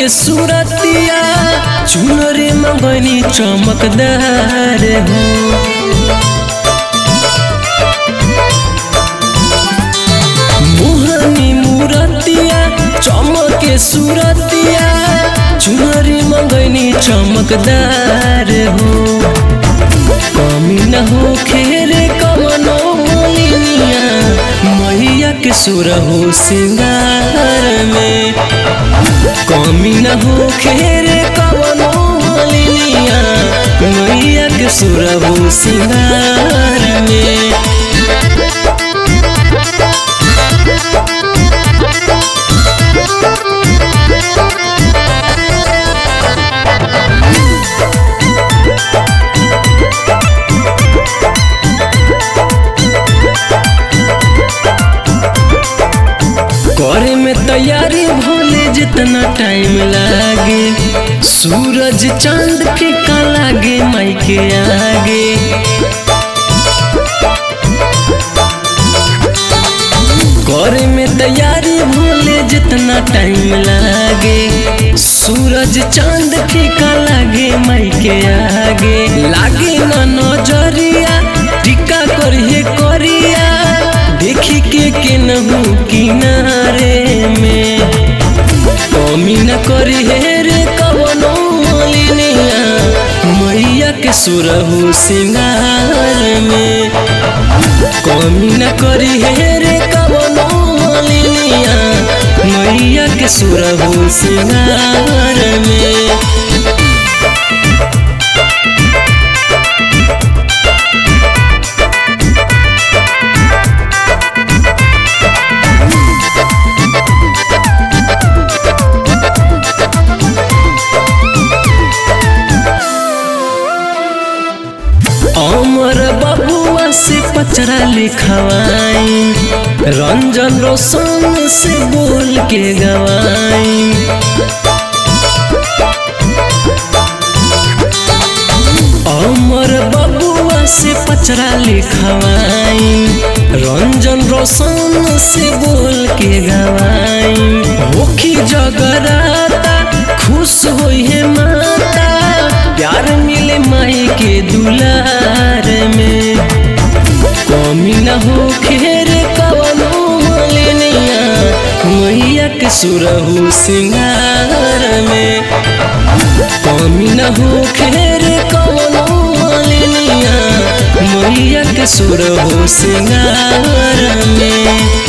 सूरतिया चुनरी मंगनी चमकदार हो। मोहनी मूरतिया चमके सूरतिया चुनरी मंगनी चमकदार हो। कमी न हो खेरे कवनो मोलिनिया मैया के सुर हो सिंगार में। कमी न हो खेरे कवनो मोलिनिया मैया के सुर हो सिंगार में। करे में तैयारी भोले जितना टाइम लागे सूरज चांद फीका लागे माई के आगे। करे में तैयारी भोले जितना टाइम लागे सूरज चांद फीका लागे माई के आगे। लागे ना नजरिया टिका करिए करिया देखी के केनहू किनारे में। कमी न करी रे कवनो मोलिनिया मैया के सुर हो सिंगार में। कमी न करी रे कवनो मोलिनिया मैया के सुर हो सिंगार में। अमर बबुआ से पचरा लिखवाई रंजन रोशन से बोल के गवाई। अमर बबुआ से पचरा लिखवाई रंजन रोशन से बोल के गवाई। होखी जगराता खुश होई है माता प्यार मिले माई के दुलार में। कमी न हो खेरे कवनो मोलिनिया मैया के सुर हो सिंगार में। कमी न हो खेरे कवनो मोलिनिया मैया के सुर हो सिंगार में।